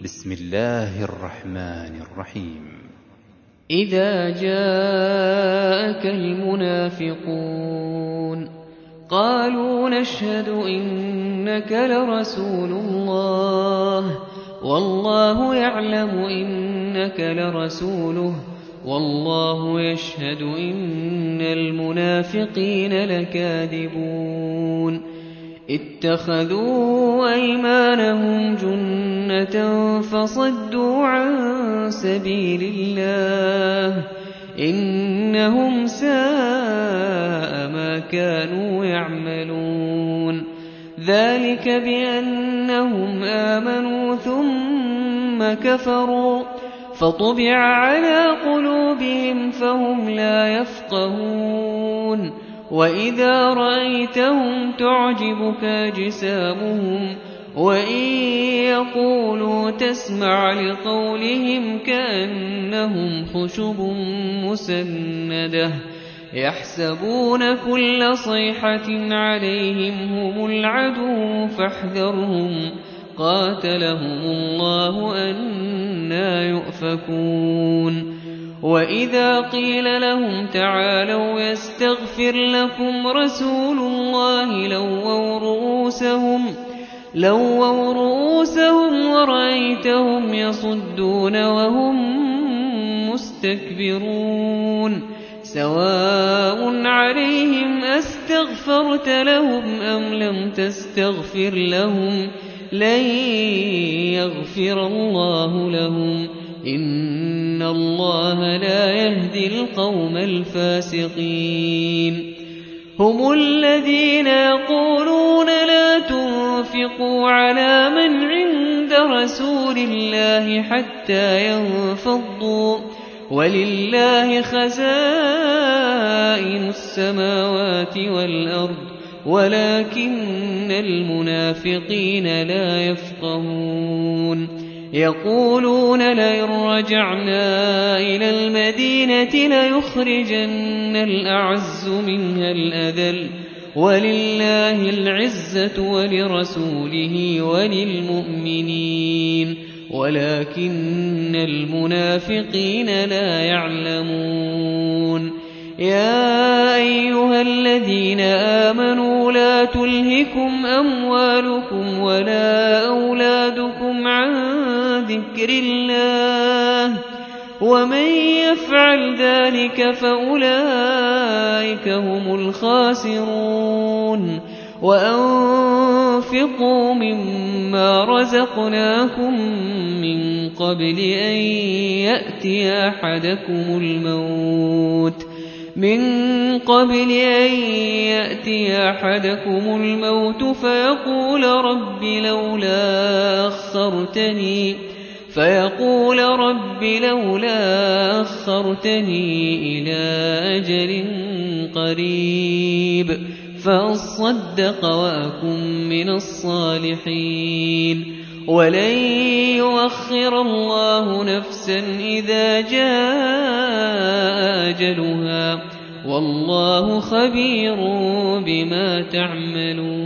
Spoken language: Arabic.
بسم الله الرحمن الرحيم. إذا جاءك المنافقون قالوا نشهد إنك لرسول الله والله يعلم إنك لرسوله والله يشهد إن المنافقين لكاذبون اتخذوا أيمانهم جنة فصدوا عن سبيل الله إنهم ساء ما كانوا يعملون ذلك بأنهم آمنوا ثم كفروا فطبع على قلوبهم فهم لا يفقهون وإذا رأيتهم تعجبك أجسامهم وإن يقولوا تسمع لقولهم كأنهم خشب مسندة يحسبون كل صيحة عليهم هم العدو فاحذرهم قاتلهم الله أنى يؤفكون وإذا قيل لهم تعالوا يستغفر لكم رسول الله لووا رؤوسهم ورأيتهم يصدون وهم مستكبرون سواء عليهم أستغفرت لهم أم لم تستغفر لهم لن يغفر الله لهم إن الله لا يهدي القوم الفاسقين هم الذين يقولون لا تنفقوا على من عند رسول الله حتى ينفضوا ولله خزائن السماوات والأرض ولكن المنافقين لا يفقهون يقولون لئن رجعنا إلى المدينة ليخرجن الأعز منها الأذل ولله العزة ولرسوله وللمؤمنين ولكن المنافقين لا يعلمون يا أيها الذين آمنوا لا تلهكم أموالكم ولا أولادكم عن ذكر الله ومن يفعل ذلك فأولئك هم الخاسرون وأنفقوا مما رزقناكم من قبل أن يأتي أحدكم الموت فيقول رب لولا أخرتني إلى أجل قريب فأصدق وأكن من الصالحين ولن يؤخر الله نفسا إذا جاء أجلها والله خبير بما تعملون